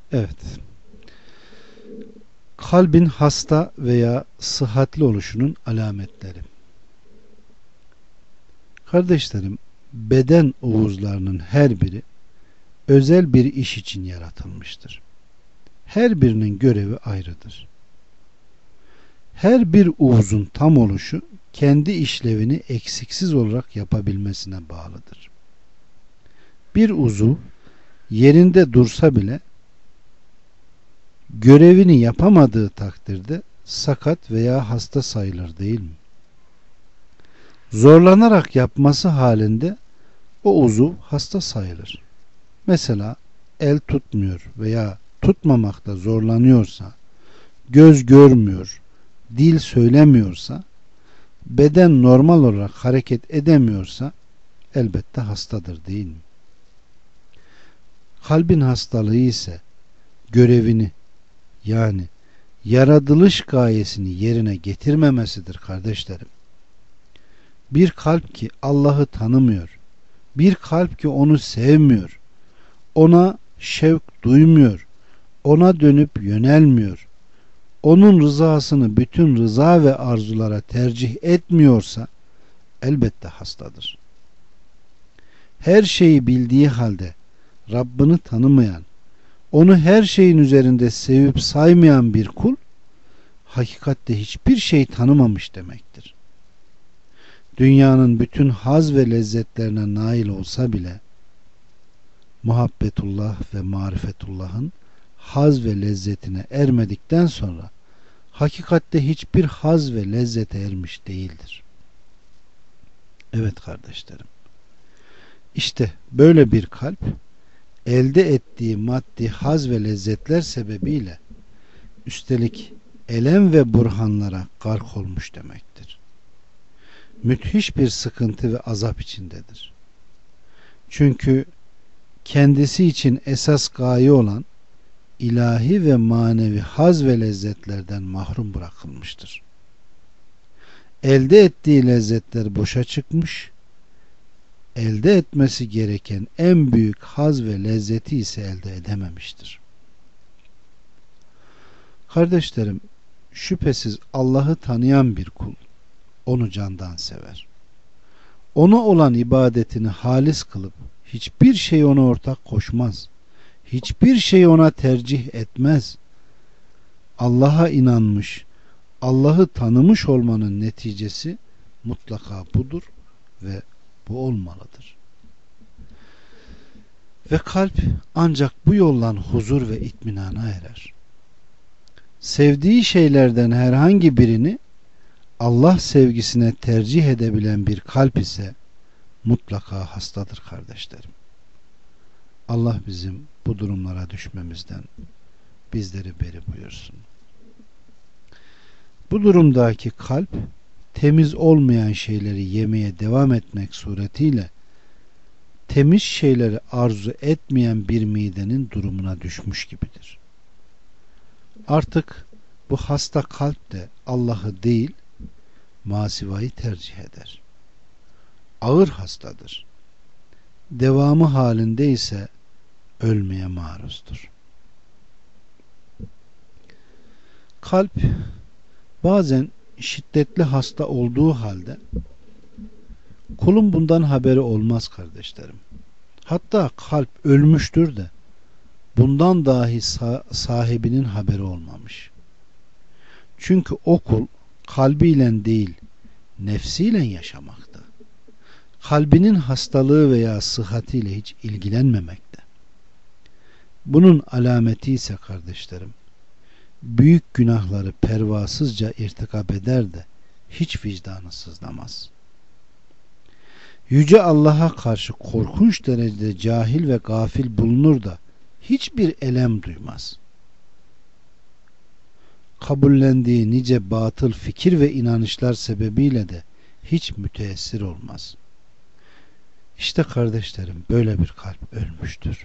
Evet. Kalbin hasta veya sıhhatli oluşunun alametleri. Kardeşlerim, beden uzuvlarının her biri özel bir iş için yaratılmıştır. Her birinin görevi ayrıdır. Her bir uzun tam oluşu kendi işlevini eksiksiz olarak yapabilmesine bağlıdır. Bir uzuv yerinde dursa bile görevini yapamadığı takdirde sakat veya hasta sayılır, değil mi? Zorlanarak yapması halinde o uzuv hasta sayılır. Mesela el tutmuyor veya tutmamakta zorlanıyorsa, göz görmüyor, dil söylemiyorsa, beden normal olarak hareket edemiyorsa elbette hastadır, değil mi? Kalbin hastalığı ise görevini, yani yaratılış gayesini yerine getirmemesidir kardeşlerim. Bir kalp ki Allah'ı tanımıyor, bir kalp ki onu sevmiyor, ona şevk duymuyor, ona dönüp yönelmiyor, onun rızasını bütün rıza ve arzulara tercih etmiyorsa elbette hastadır. Her şeyi bildiği halde Rabbini tanımayan, onu her şeyin üzerinde sevip saymayan bir kul hakikatte hiçbir şey tanımamış demektir. Dünyanın bütün haz ve lezzetlerine nail olsa bile muhabbetullah ve marifetullah'ın haz ve lezzetine ermedikten sonra hakikatte hiçbir haz ve lezzete ermiş değildir. Evet kardeşlerim, işte böyle bir kalp elde ettiği maddi haz ve lezzetler sebebiyle üstelik elem ve burhanlara gark olmuş demektir. Müthiş bir sıkıntı ve azap içindedir. Çünkü kendisi için esas gaye olan ilahi ve manevi haz ve lezzetlerden mahrum bırakılmıştır. Elde ettiği lezzetler boşa çıkmış, elde etmesi gereken en büyük haz ve lezzeti ise elde edememiştir. Kardeşlerim, şüphesiz Allah'ı tanıyan bir kul onu candan sever. Ona olan ibadetini halis kılıp hiçbir şey ona ortak koşmaz. Hiçbir şey ona tercih etmez. Allah'a inanmış, Allah'ı tanımış olmanın neticesi mutlaka budur ve bu olmalıdır. Ve kalp ancak bu yoldan huzur ve itminana erer. Sevdiği şeylerden herhangi birini Allah sevgisine tercih edebilen bir kalp ise mutlaka hastadır kardeşlerim. Allah bizim bu durumlara düşmemizden bizleri beri buyursun. Bu durumdaki kalp temiz olmayan şeyleri yemeye devam etmek suretiyle temiz şeyleri arzu etmeyen bir midenin durumuna düşmüş gibidir. Artık bu hasta kalp de Allah'ı değil masivayı tercih eder. Ağır hastadır. Devamı halinde ise ölmeye maruzdur. Kalp bazen şiddetli hasta olduğu halde kulun bundan haberi olmaz kardeşlerim. Hatta kalp ölmüştür de bundan dahi sahibinin haberi olmamış. Çünkü o kul kalbiyle değil nefsiyle yaşamakta. Kalbinin hastalığı veya sıhhatiyle hiç ilgilenmemekte. Bunun alameti ise kardeşlerim, büyük günahları pervasızca irtikap eder de hiç vicdanı sızlamaz. Yüce Allah'a karşı korkunç derecede cahil ve gafil bulunur da hiçbir elem duymaz. Kabullendiği nice batıl fikir ve inanışlar sebebiyle de hiç müteessir olmaz. İşte kardeşlerim, böyle bir kalp ölmüştür.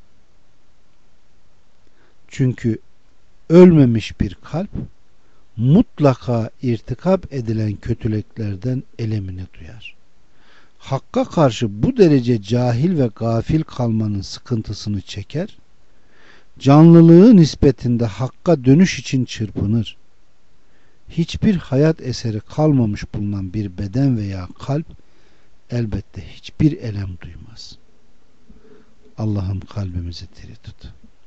Çünkü ölmemiş bir kalp mutlaka irtikap edilen kötülüklerden elemini duyar. Hakka karşı bu derece cahil ve gafil kalmanın sıkıntısını çeker. canlılığı nispetinde hakka dönüş için çırpınır. Hiçbir hayat eseri kalmamış bulunan bir beden veya kalp elbette hiçbir elem duymaz. Allah'ım kalbimizi diri tut.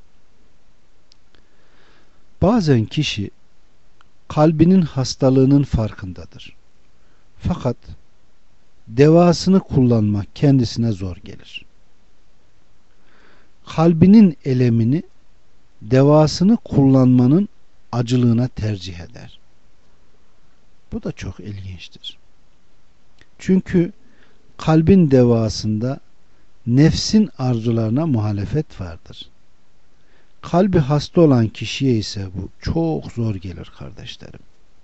Bazen kişi kalbinin hastalığının farkındadır. Fakat devasını kullanmak kendisine zor gelir. Kalbinin elemini devasını kullanmanın acılığına tercih eder. Bu da çok ilginçtir. Çünkü kalbin devasında nefsin arzularına muhalefet vardır. Kalbi hasta olan kişiye ise bu çok zor gelir kardeşlerim.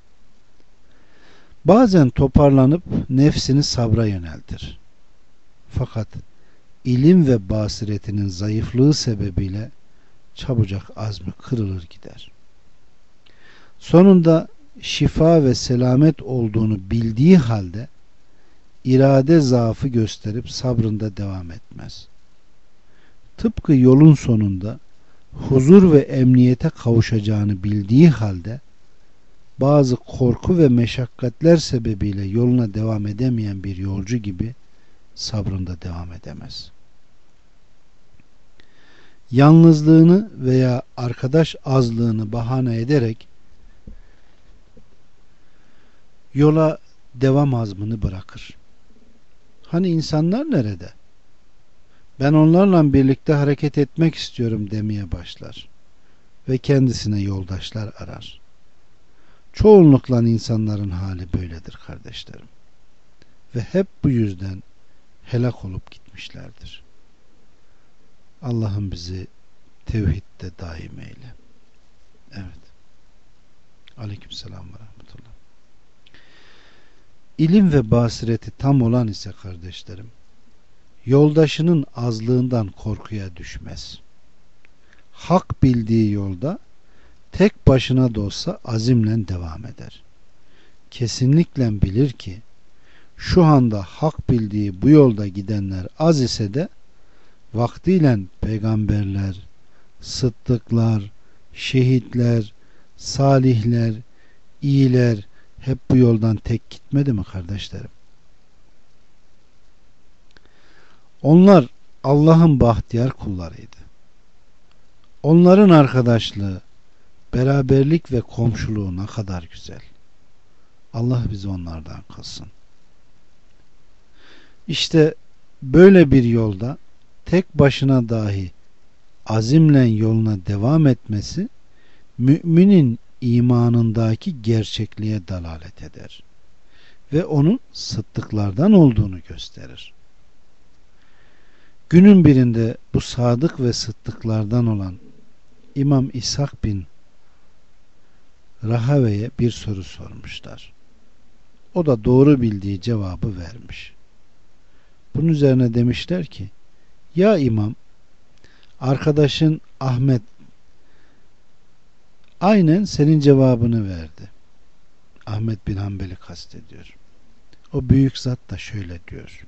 Bazen toparlanıp nefsini sabra yöneltir. Fakat ilim ve basiretinin zayıflığı sebebiyle çabucak azmi kırılır gider. Sonunda şifa ve selamet olduğunu bildiği halde irade zaafı gösterip sabrında devam etmez. Tıpkı yolun sonunda huzur ve emniyete kavuşacağını bildiği halde bazı korku ve meşakkatler sebebiyle yoluna devam edemeyen bir yolcu gibi sabrında devam edemez. Yalnızlığını veya arkadaş azlığını bahane ederek yola devam azmını bırakır. Hani insanlar nerede? Ben onlarla birlikte hareket etmek istiyorum demeye başlar ve kendisine yoldaşlar arar. Çoğunlukla insanların hali böyledir kardeşlerim. Ve hep bu yüzden helak olup gitmişlerdir. Allah'ım bizi tevhidde daim eyle. Evet. Aleykümselam ve rahmetullah. İlim ve basireti tam olan ise kardeşlerim, yoldaşının azlığından korkuya düşmez. Hak bildiği yolda tek başına da olsa azimle devam eder. Kesinlikle bilir ki şu anda hak bildiği bu yolda gidenler az ise de vaktiyle peygamberler, sıddıklar, şehitler, salihler, iyiler hep bu yoldan tek gitmedi mi kardeşlerim? Onlar Allah'ın bahtiyar kullarıydı. Onların arkadaşlığı, beraberlik ve komşuluğu ne kadar güzel. Allah bizi onlardan kılsın. İşte böyle bir yolda tek başına dahi azimle yoluna devam etmesi müminin imanındaki gerçekliğe dalalet eder ve onun sıddıklardan olduğunu gösterir. Günün birinde bu sadık ve sıddıklardan olan İmam İshak bin Rahave'ye bir soru sormuşlar. O da doğru bildiği cevabı vermiş. Bunun üzerine demişler ki, ya İmam, arkadaşın Ahmet aynen senin cevabını verdi. Ahmet bin Hanbel'i kastediyor. O büyük zat da şöyle diyor.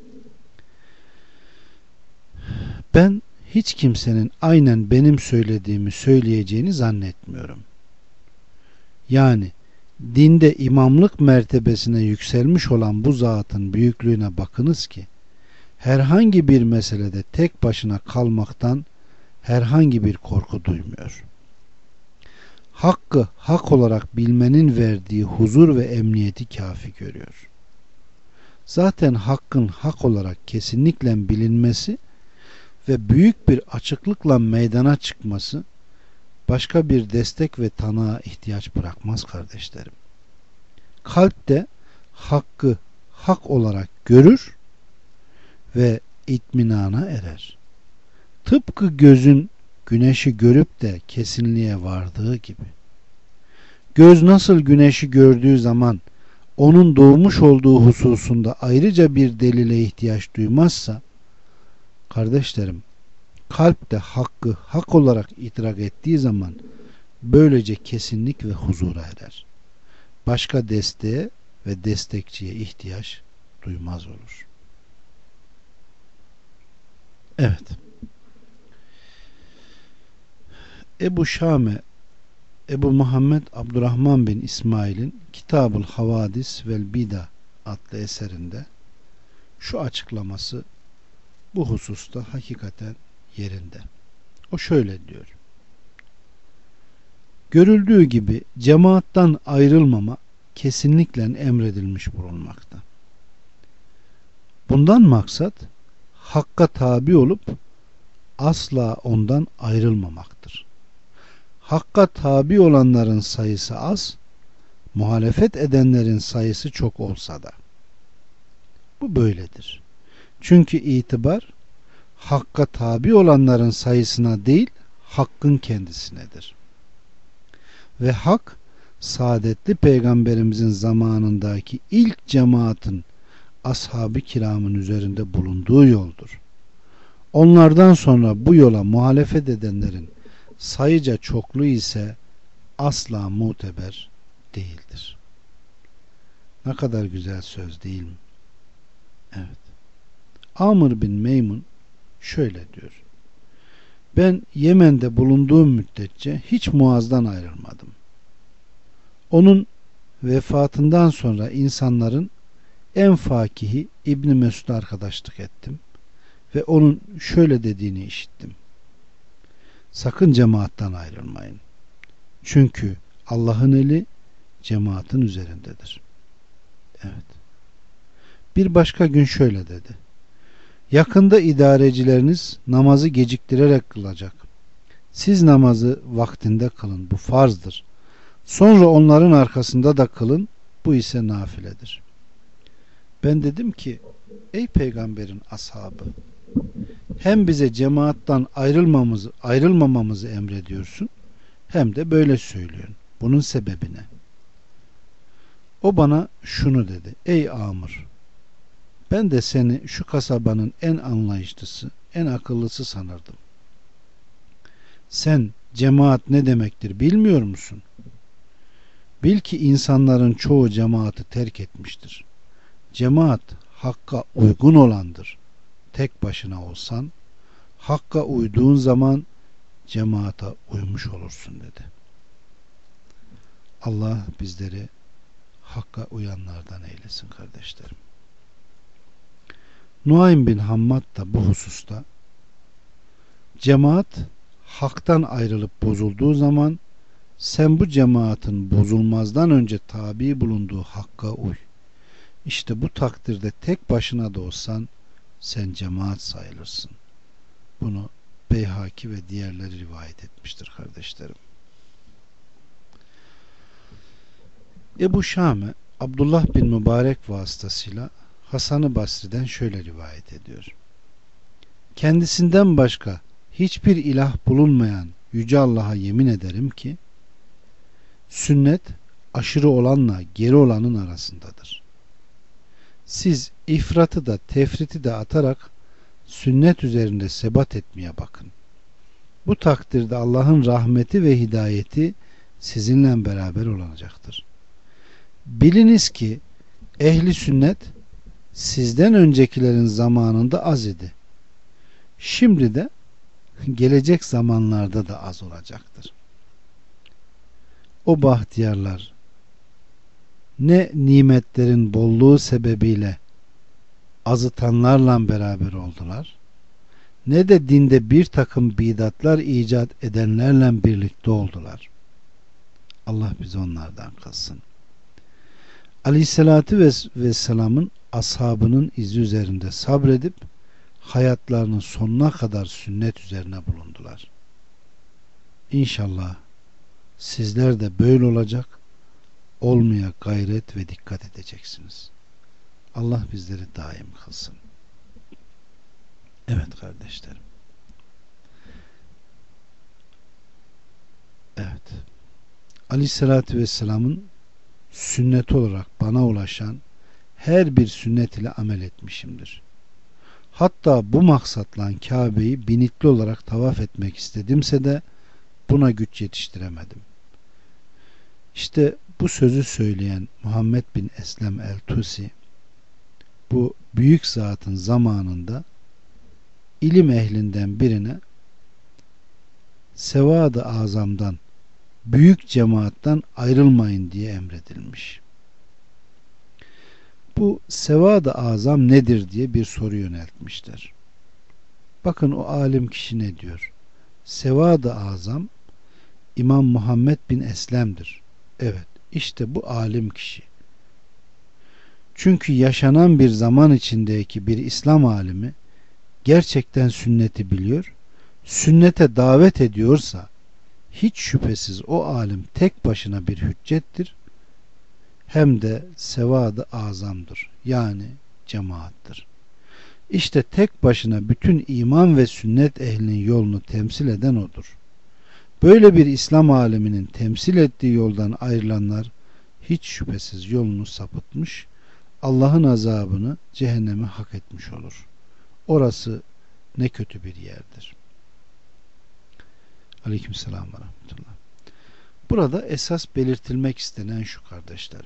Ben hiç kimsenin aynen benim söylediğimi söyleyeceğini zannetmiyorum. Yani dinde imamlık mertebesine yükselmiş olan bu zatın büyüklüğüne bakınız ki herhangi bir meselede tek başına kalmaktan herhangi bir korku duymuyor. Hakkı hak olarak bilmenin verdiği huzur ve emniyeti kafi görüyor. Zaten hakkın hak olarak kesinlikle bilinmesi ve büyük bir açıklıkla meydana çıkması başka bir destek ve tanığa ihtiyaç bırakmaz kardeşlerim. Kalp de hakkı hak olarak görür ve itminana erer. Tıpkı gözün güneşi görüp de kesinliğe vardığı gibi. Göz nasıl güneşi gördüğü zaman onun doğmuş olduğu hususunda ayrıca bir delile ihtiyaç duymazsa, kardeşlerim, kalp de hakkı hak olarak idrak ettiği zaman böylece kesinlik ve huzura erer. Başka desteğe ve destekçiye ihtiyaç duymaz olur. Evet. Ebu Şame Ebu Muhammed Abdurrahman bin İsmail'in Kitab-ül Havadis vel Bida adlı eserinde şu açıklaması bu hususta hakikaten yerinde. O şöyle diyor: görüldüğü gibi cemaattan ayrılmama kesinlikle emredilmiş bulunmakta. Bundan maksat hakka tabi olup asla ondan ayrılmamaktır. Hakka tabi olanların sayısı az, muhalefet edenlerin sayısı çok olsa da. Bu böyledir. Çünkü itibar hakka tabi olanların sayısına değil, hakkın kendisinedir. Ve hak, saadetli peygamberimizin zamanındaki ilk cemaatin ashab-ı kiramın üzerinde bulunduğu yoldur. Onlardan sonra bu yola muhalefet edenlerin sayıca çokluğu ise asla muteber değildir. Ne kadar güzel söz değil mi? Evet. Amr bin Meymun şöyle diyor: ben Yemen'de bulunduğum müddetçe hiç Muaz'dan ayrılmadım. Onun vefatından sonra insanların en fakihi İbn Mesud'a arkadaşlık ettim ve onun şöyle dediğini işittim: sakın cemaattan ayrılmayın. Çünkü Allah'ın eli cemaatin üzerindedir. Evet. Bir başka gün şöyle dedi: yakında idarecileriniz namazı geciktirerek kılacak. Siz namazı vaktinde kılın. Bu farzdır. Sonra onların arkasında da kılın. Bu ise nafiledir. Ben dedim ki, ey peygamberin ashabı, hem bize cemaattan ayrılmamamızı emrediyorsun, hem de böyle söylüyorsun. Bunun sebebi ne? O bana şunu dedi: ey Amr, ben de seni şu kasabanın en anlayışlısı, en akıllısı sanırdım. Sen cemaat ne demektir bilmiyor musun? Bil ki insanların çoğu cemaati terk etmiştir. Cemaat hakka uygun olandır. Tek başına olsan, hakka uyduğun zaman cemaata uymuş olursun dedi. Allah bizleri hakka uyanlardan eylesin kardeşlerim. Nuaym bin Hammad da bu hususta, cemaat haktan ayrılıp bozulduğu zaman sen bu cemaatin bozulmazdan önce tabi bulunduğu hakka uy. İşte bu takdirde tek başına da olsan sen cemaat sayılırsın. Bunu Beyhaki ve diğerleri rivayet etmiştir kardeşlerim. Ebu Şame Abdullah bin Mübarek vasıtasıyla Hasan-ı Basri'den şöyle rivayet ediyor: kendisinden başka hiçbir ilah bulunmayan Yüce Allah'a yemin ederim ki sünnet aşırı olanla geri olanın arasındadır. Siz ifratı da tefriti de atarak sünnet üzerinde sebat etmeye bakın. Bu takdirde Allah'ın rahmeti ve hidayeti sizinle beraber olacaktır. Biliniz ki ehli sünnet sizden öncekilerin zamanında az idi. Şimdi de gelecek zamanlarda da az olacaktır. O bahtiyarlar ne nimetlerin bolluğu sebebiyle azıtanlarla beraber oldular, ne de dinde bir takım bidatlar icat edenlerle birlikte oldular. Allah bizi onlardan kılsın. Aleyhissalatü vesselamın ashabının izi üzerinde sabredip hayatlarının sonuna kadar sünnet üzerine bulundular. İnşallah sizler de böyle olacak, olmaya gayret ve dikkat edeceksiniz. Allah bizleri daim kılsın. Evet kardeşlerim. Evet. Aleyhissalatü vesselamın sünnet olarak bana ulaşan her bir sünnet ile amel etmişimdir. Hatta bu maksatla Kabe'yi binitli olarak tavaf etmek istedimse de buna güç yetiştiremedim. İşte bu sözü söyleyen Muhammed bin Eslem el-Tusi, bu büyük zatın zamanında ilim ehlinden birine sevad-ı azamdan, büyük cemaattan ayrılmayın diye emredilmiş. Bu sevad-ı azam nedir diye bir soru yöneltmişler. Bakın o alim kişi ne diyor? Sevad-ı azam İmam Muhammed bin Eslem'dir. Evet, işte bu alim kişi. Çünkü yaşanan bir zaman içindeki bir İslam alimi gerçekten sünneti biliyor, sünnete davet ediyorsa hiç şüphesiz o alim tek başına bir hüccettir, hem de sevad-ı azamdır. Yani cemaattir. İşte tek başına bütün iman ve sünnet ehlinin yolunu temsil eden odur. Böyle bir İslam aleminin temsil ettiği yoldan ayrılanlar hiç şüphesiz yolunu sapıtmış, Allah'ın azabını, cehennemi hak etmiş olur. Orası ne kötü bir yerdir. Aleykümselam ve rahmetullah. Burada esas belirtilmek istenen şu kardeşlerim.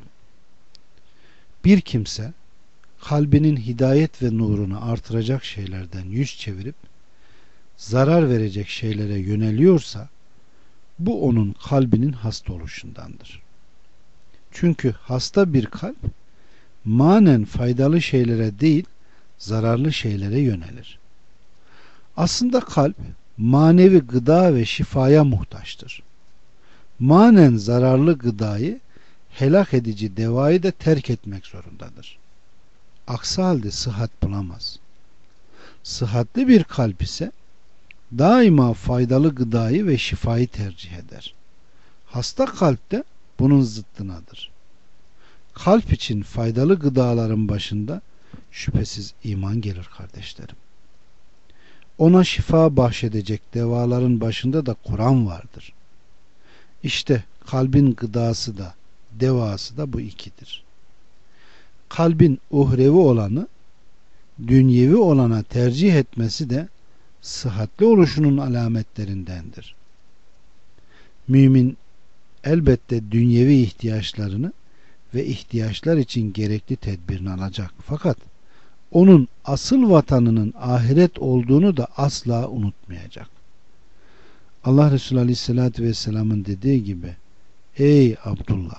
Bir kimse kalbinin hidayet ve nurunu artıracak şeylerden yüz çevirip zarar verecek şeylere yöneliyorsa bu onun kalbinin hasta oluşundandır. Çünkü hasta bir kalp manen faydalı şeylere değil zararlı şeylere yönelir. Aslında kalp manevi gıda ve şifaya muhtaçtır. Manen zararlı gıdayı, helak edici devayı da terk etmek zorundadır. Aksi halde sıhhat bulamaz. Sıhhatli bir kalp ise daima faydalı gıdayı ve şifayı tercih eder. Hasta kalp de bunun zıttınadır. Kalp için faydalı gıdaların başında şüphesiz iman gelir kardeşlerim. Ona şifa bahşedecek devaların başında da Kur'an vardır. İşte kalbin gıdası da devası da bu ikidir. Kalbin uhrevi olanı dünyevi olana tercih etmesi de sıhhatli oluşunun alametlerindendir. Mümin elbette dünyevi ihtiyaçlarını ve ihtiyaçlar için gerekli tedbirini alacak. Fakat onun asıl vatanının ahiret olduğunu da asla unutmayacak. Allah Resulü Aleyhisselatü Vesselam'ın dediği gibi, ey Abdullah,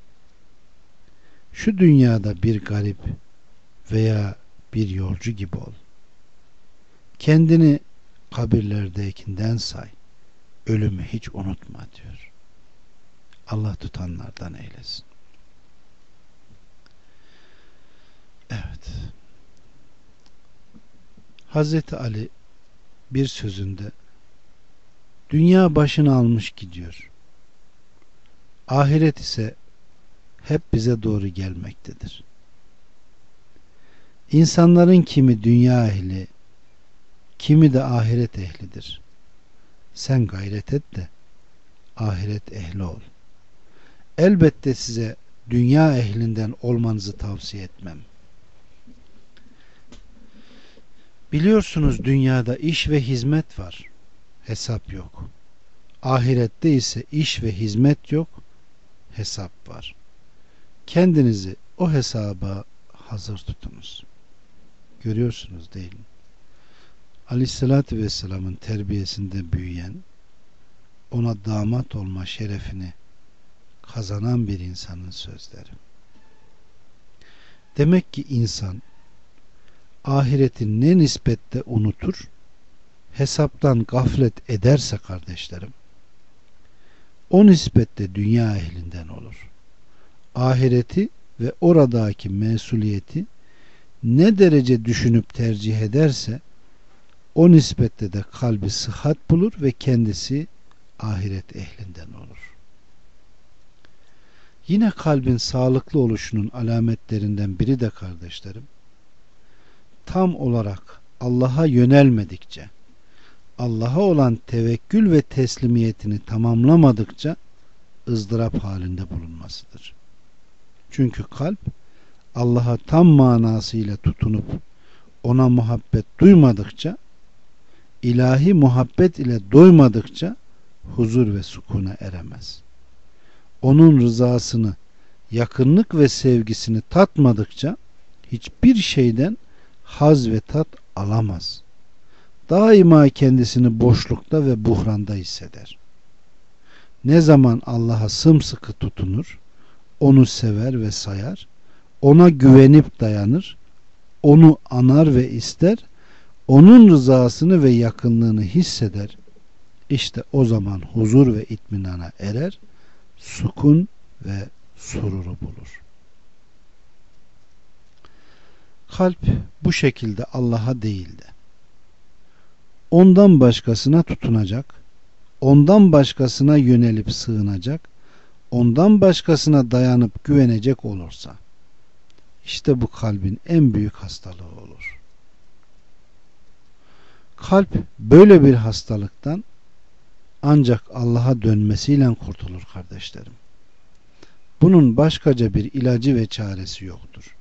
şu dünyada bir garip veya bir yolcu gibi ol. Kendini kabirlerdekinden say. Ölümü hiç unutma diyor. Allah tutanlardan eylesin. Evet. Hazreti Ali bir sözünde dünya başını almış gidiyor. Ahiret ise hep bize doğru gelmektedir. İnsanların kimi dünya ehli, kimi de ahiret ehlidir. Sen gayret et de ahiret ehli ol. Elbette size dünya ehlinden olmanızı tavsiye etmem. Biliyorsunuz dünyada iş ve hizmet var. Hesap yok. Ahirette ise iş ve hizmet yok. Hesap var. Kendinizi o hesaba hazır tutunuz. Görüyorsunuz değil mi? Aleyhissalatü Vesselam'ın terbiyesinde büyüyen, ona damat olma şerefini kazanan bir insanın sözleri. Demek ki insan ahireti ne nispette unutur, hesaptan gaflet ederse kardeşlerim, o nispette dünya ehlinden olur. Ahireti ve oradaki mesuliyeti ne derece düşünüp tercih ederse o nispette de kalbi sıhhat bulur ve kendisi ahiret ehlinden olur. Yine kalbin sağlıklı oluşunun alametlerinden biri de kardeşlerim, tam olarak Allah'a yönelmedikçe, Allah'a olan tevekkül ve teslimiyetini tamamlamadıkça ızdırap halinde bulunmasıdır. Çünkü kalp Allah'a tam manasıyla tutunup ona muhabbet duymadıkça, ilahi muhabbet ile doymadıkça huzur ve sukuna eremez. Onun rızasını, yakınlık ve sevgisini tatmadıkça hiçbir şeyden haz ve tat alamaz. daima kendisini boşlukta ve buhranda hisseder. Ne zaman Allah'a sımsıkı tutunur, onu sever ve sayar, ona güvenip dayanır, onu anar ve ister, onun rızasını ve yakınlığını hisseder, İşte o zaman huzur ve itminana erer, sukun ve sururu bulur. Kalp bu şekilde Allah'a değil de ondan başkasına tutunacak, ondan başkasına yönelip sığınacak, ondan başkasına dayanıp güvenecek olursa, işte bu kalbin en büyük hastalığı olur. Kalp böyle bir hastalıktan ancak Allah'a dönmesiyle kurtulur kardeşlerim. Bunun başkaca bir ilacı ve çaresi yoktur.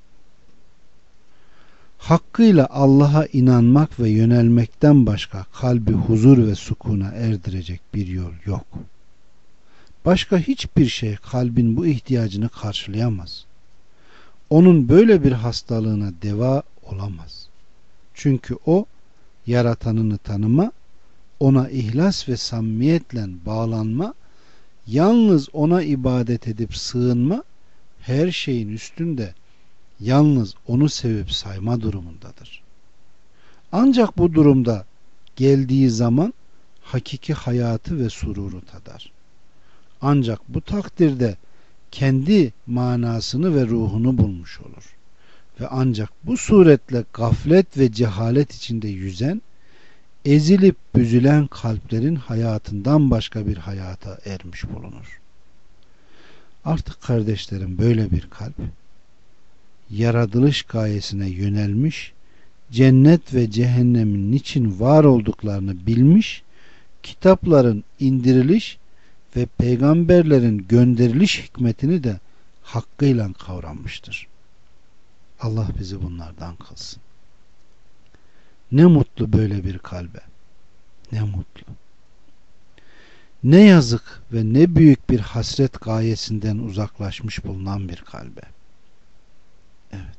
Hakkıyla Allah'a inanmak ve yönelmekten başka kalbi huzur ve sukuna erdirecek bir yol yok. Başka hiçbir şey kalbin bu ihtiyacını karşılayamaz. Onun böyle bir hastalığına deva olamaz. Çünkü o yaratanını tanıma, ona ihlas ve samimiyetle bağlanma, yalnız ona ibadet edip sığınma, her şeyin üstünde yalnız onu sevip sayma durumundadır. Ancak bu durumda geldiği zaman hakiki hayatı ve sururu tadar. Ancak bu takdirde kendi manasını ve ruhunu bulmuş olur. Ve ancak bu suretle gaflet ve cehalet içinde yüzen, ezilip büzülen kalplerin hayatından başka bir hayata ermiş bulunur. Artık kardeşlerim, böyle bir kalp yaratılış gayesine yönelmiş, cennet ve cehennemin niçin var olduklarını bilmiş, kitapların indiriliş ve peygamberlerin gönderiliş hikmetini de hakkıyla kavramıştır. Allah bizi bunlardan kılsın. Ne mutlu böyle bir kalbe. Ne mutlu. Ne yazık ve ne büyük bir hasret gayesinden uzaklaşmış bulunan bir kalbe. Evet.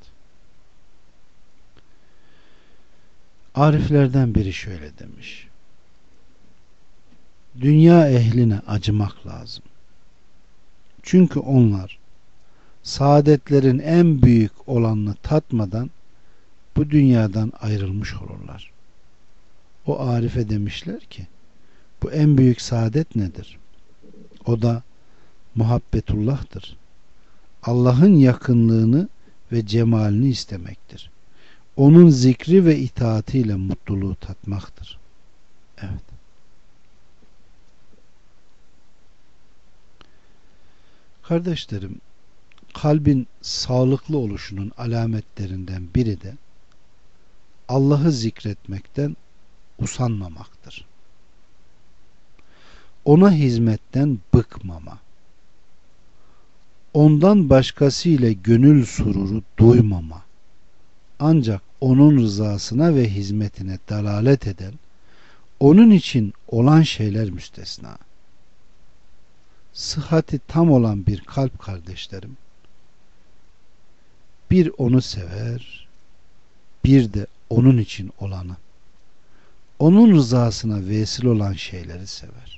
Ariflerden biri şöyle demiş: dünya ehline acımak lazım. Çünkü onlar saadetlerin en büyük olanını tatmadan bu dünyadan ayrılmış olurlar. O Arife demişler ki, bu en büyük saadet nedir? O da muhabbetullah'tır. Allah'ın yakınlığını ve cemalini istemektir. Onun zikri ve itaatiyle mutluluğu tatmaktır. Evet. Kardeşlerim, kalbin sağlıklı oluşunun alametlerinden biri de Allah'ı zikretmekten usanmamaktır. Ona hizmetten bıkmama, ondan başkası ile gönül sururu duymama, ancak onun rızasına ve hizmetine dalalet eden, onun için olan şeyler müstesna. Sıhhati tam olan bir kalp kardeşlerim, bir onu sever, bir de onun için olanı, onun rızasına vesile olan şeyleri sever.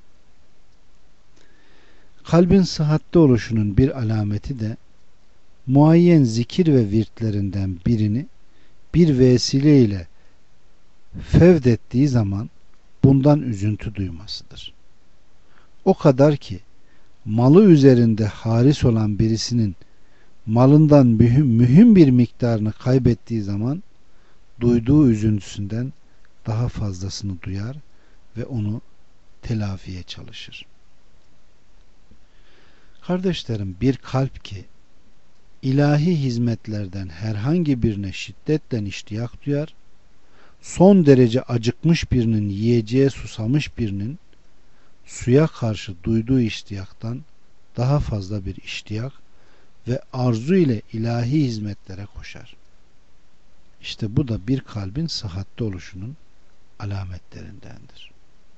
Kalbin sıhhatli oluşunun bir alameti de muayyen zikir ve virtlerinden birini bir vesile ile fevdettiği zaman bundan üzüntü duymasıdır. O kadar ki malı üzerinde haris olan birisinin malından mühim bir miktarını kaybettiği zaman duyduğu üzüntüsünden daha fazlasını duyar ve onu telafiye çalışır. Kardeşlerim, bir kalp ki ilahi hizmetlerden herhangi birine şiddetle iştiyak duyar, son derece acıkmış birinin yiyeceğe susamış birinin suya karşı duyduğu iştiyaktan daha fazla bir iştiyak ve arzu ile ilahi hizmetlere koşar. İşte bu da bir kalbin sıhhatli oluşunun alametlerindendir.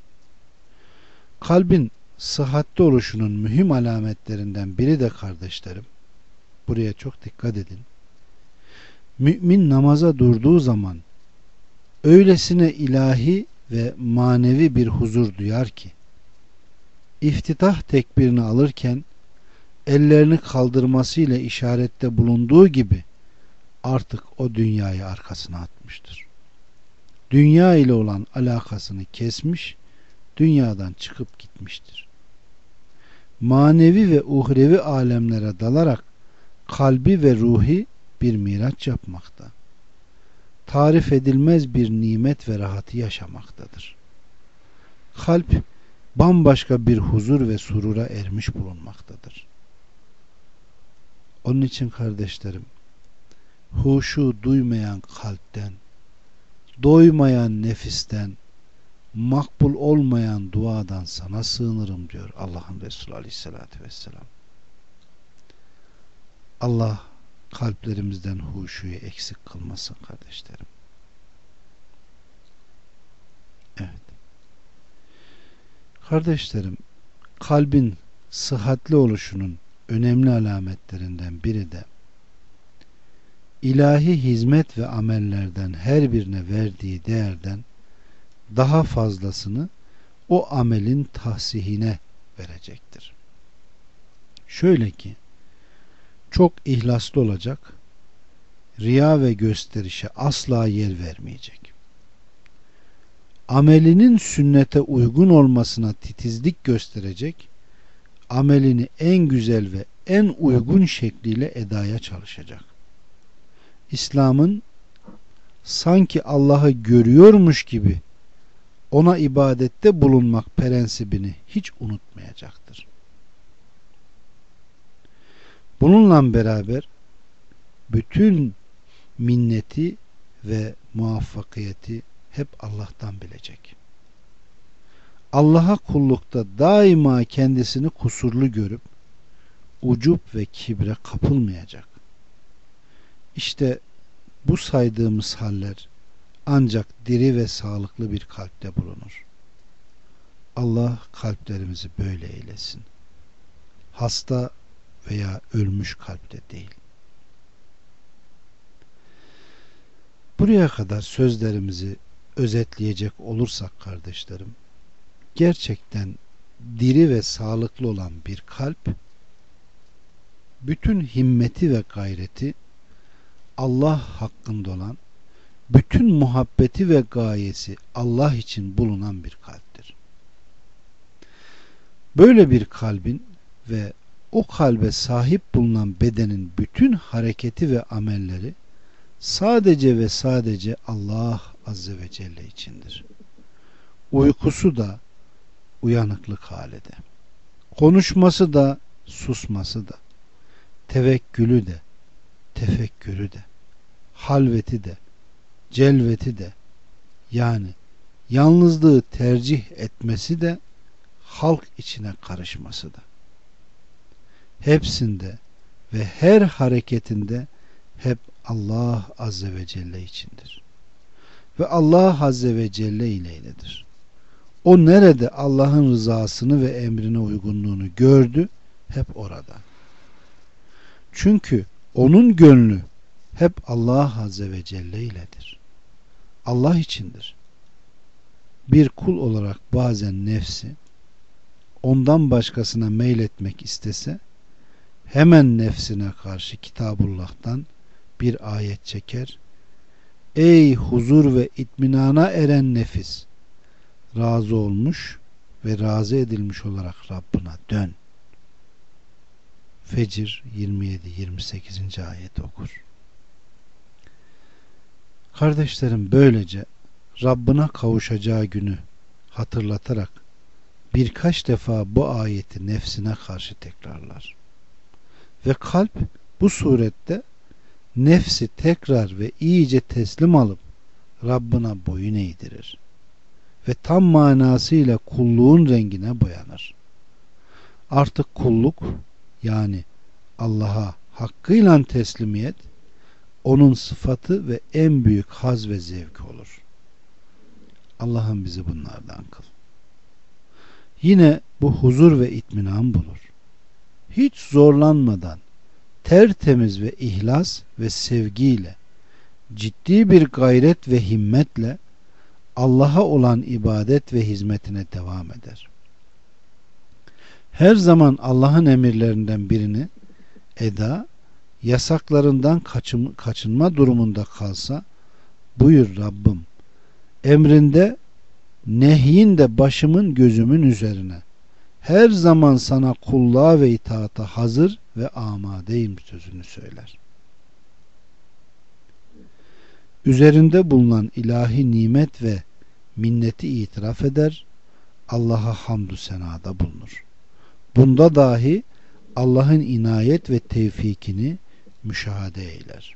Kalbin sıhhatli oluşunun mühim alametlerinden biri de kardeşlerim, buraya çok dikkat edin. Mümin namaza durduğu zaman öylesine ilahi ve manevi bir huzur duyar ki, iftitah tekbirini alırken ellerini kaldırmasıyla işarette bulunduğu gibi artık o dünyayı arkasına atmıştır. Dünya ile olan alakasını kesmiş, dünyadan çıkıp gitmiştir. Manevi ve uhrevi alemlere dalarak kalbi ve ruhi bir miraç yapmakta. Tarif edilmez bir nimet ve rahatı yaşamaktadır. Kalp bambaşka bir huzur ve surura ermiş bulunmaktadır. Onun için kardeşlerim, huşu duymayan kalpten, doymayan nefisten, makbul olmayan duadan sana sığınırım diyor Allah'ın Resulü Aleyhisselatü Vesselam. Allah kalplerimizden huşuyu eksik kılmasın kardeşlerim. Evet. Kardeşlerim, kalbin sıhhatli oluşunun önemli alametlerinden biri de ilahi hizmet ve amellerden her birine verdiği değerden daha fazlasını o amelin tahsihine verecektir. Şöyle ki, çok ihlaslı olacak, riya ve gösterişe asla yer vermeyecek. Amelinin sünnete uygun olmasına titizlik gösterecek, amelini en güzel ve en uygun şekliyle edaya çalışacak. İslam'ın sanki Allah'ı görüyormuş gibi ona ibadette bulunmak prensibini hiç unutmayacaktır. Bununla beraber bütün minneti ve muvaffakiyeti hep Allah'tan bilecek. Allah'a kullukta daima kendisini kusurlu görüp ucup ve kibre kapılmayacak. İşte bu saydığımız haller ancak diri ve sağlıklı bir kalpte bulunur. Allah kalplerimizi böyle eylesin. Hasta veya ölmüş kalpte değil. Buraya kadar sözlerimizi özetleyecek olursak kardeşlerim, gerçekten diri ve sağlıklı olan bir kalp, bütün himmeti ve gayreti Allah hakkında olan, bütün muhabbeti ve gayesi Allah için bulunan bir kalptir. Böyle bir kalbin ve o kalbe sahip bulunan bedenin bütün hareketi ve amelleri sadece ve sadece Allah Azze ve Celle içindir. Uykusu da uyanıklık halinde, konuşması da susması da, tevekkülü de tefekkürü de, halveti de, celveti de, yani yalnızlığı tercih etmesi de, halk içine karışması da, hepsinde ve her hareketinde hep Allah Azze ve Celle içindir. Ve Allah Azze ve Celle ileyledir. O nerede Allah'ın rızasını ve emrine uygunluğunu gördü, hep orada. Çünkü onun gönlü hep Allah Azze ve Celle iledir. Allah içindir. Bir kul olarak bazen nefsi ondan başkasına meyletmek istese, hemen nefsine karşı Kitabullah'tan bir ayet çeker. Ey huzur ve itminana eren nefis, razı olmuş ve razı edilmiş olarak Rabbına dön. Fecr 27-28. ayet okur. Kardeşlerim, böylece Rabbına kavuşacağı günü hatırlatarak birkaç defa bu ayeti nefsine karşı tekrarlar. Ve kalp bu surette nefsi tekrar ve iyice teslim alıp Rabbına boyun eğdirir ve tam manasıyla kulluğun rengine boyanır. Artık kulluk, yani Allah'a hakkıyla teslimiyet, onun sıfatı ve en büyük haz ve zevki olur. Allah'ım bizi bunlardan kıl. Yine bu huzur ve itminan bulur. Hiç zorlanmadan, tertemiz ve ihlas ve sevgiyle, ciddi bir gayret ve himmetle Allah'a olan ibadet ve hizmetine devam eder. Her zaman Allah'ın emirlerinden birini eda, yasaklarından kaçınma durumunda kalsa, buyur Rabbim, emrinde nehyinde başımın gözümün üzerine, her zaman sana kulluğa ve itaata hazır ve amadeyim sözünü söyler. Üzerinde bulunan ilahi nimet ve minneti itiraf eder, Allah'a hamdü senada bulunur. Bunda dahi Allah'ın inayet ve tevfikini müşahede eyler.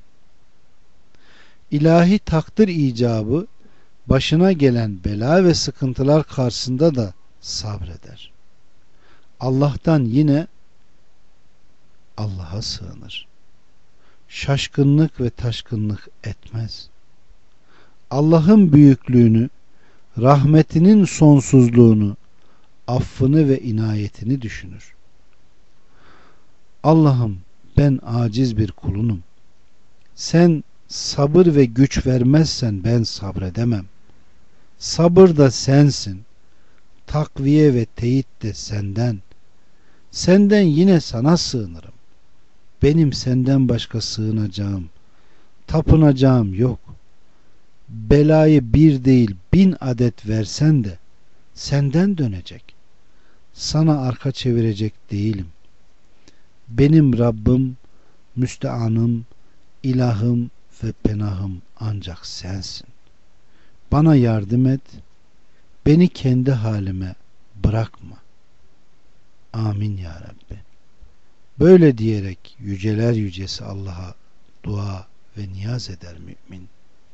İlahi takdir icabı başına gelen bela ve sıkıntılar karşısında da sabreder. Allah'tan yine Allah'a sığınır. Şaşkınlık ve taşkınlık etmez. Allah'ın büyüklüğünü, rahmetinin sonsuzluğunu, affını ve inayetini düşünür. Allah'ım, ben aciz bir kulunum. Sen sabır ve güç vermezsen ben sabredemem. Sabır da sensin. Takviye ve teyit de senden. Senden yine sana sığınırım. Benim senden başka sığınacağım, tapınacağım yok. Belayı bir değil 1000 adet versen de senden dönecek. Sana arka çevirecek değilim. Benim Rabbim, müsteanım, ilahım ve penahım ancak sensin. Bana yardım et, beni kendi halime bırakma. Amin ya Rabbi. Böyle diyerek yüceler yücesi Allah'a dua ve niyaz eder mümin.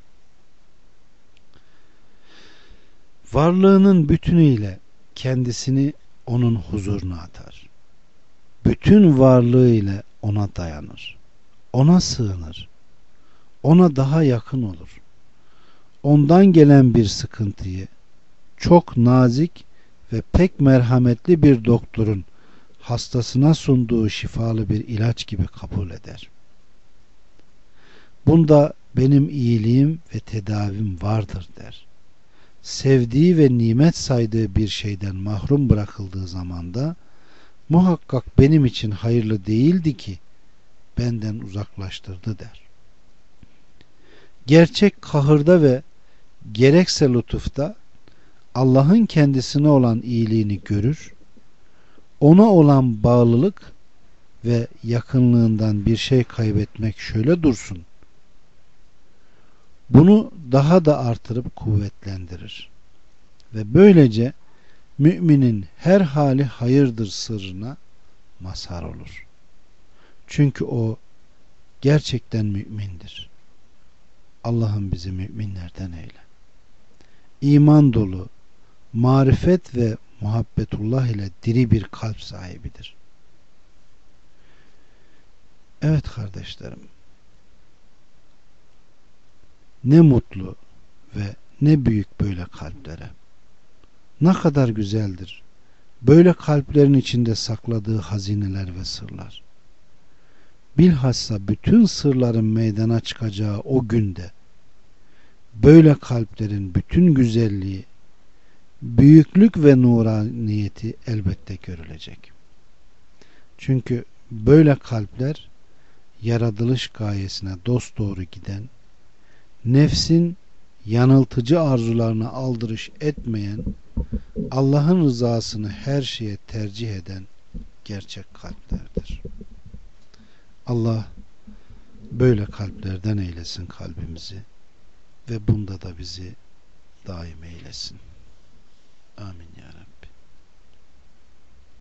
Varlığının bütünüyle kendisini onun huzuruna atar. Bütün varlığıyla ona dayanır. Ona sığınır. Ona daha yakın olur. Ondan gelen bir sıkıntıyı çok nazik ve pek merhametli bir doktorun hastasına sunduğu şifalı bir ilaç gibi kabul eder. Bunda benim iyiliğim ve tedavim vardır der. Sevdiği ve nimet saydığı bir şeyden mahrum bırakıldığı zamanda muhakkak benim için hayırlı değildi ki benden uzaklaştırdı der. Gerçek kahırda ve gerekse lütufta Allah'ın kendisine olan iyiliğini görür, ona olan bağlılık ve yakınlığından bir şey kaybetmek şöyle dursun, bunu daha da artırıp kuvvetlendirir ve böylece müminin her hali hayırdır sırrına mazhar olur. Çünkü o gerçekten mümindir. Allah'ım bizi müminlerden eyle. İman dolu, marifet ve muhabbetullah ile diri bir kalp sahibidir. Evet kardeşlerim, ne mutlu ve ne büyük böyle kalplere. Ne kadar güzeldir böyle kalplerin içinde sakladığı hazineler ve sırlar. Bilhassa bütün sırların meydana çıkacağı o günde böyle kalplerin bütün güzelliği, büyüklük ve nuraniyeti elbette görülecek. Çünkü böyle kalpler yaratılış gayesine dosdoğru giden, nefsin yanıltıcı arzularına aldırış etmeyen, Allah'ın rızasını her şeye tercih eden gerçek kalplerdir. Allah böyle kalplerden eylesin kalbimizi ve bunda da bizi daim eylesin. Amin ya Rabbi.